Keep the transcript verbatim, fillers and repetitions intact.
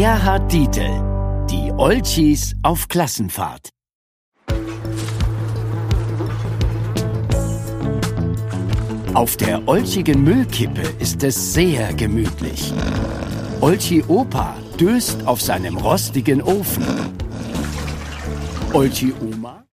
Gerhard Dietl, die Olchis auf Klassenfahrt. Auf der olchigen Müllkippe ist es sehr gemütlich. Olchi Opa döst auf seinem rostigen Ofen. Olchi Oma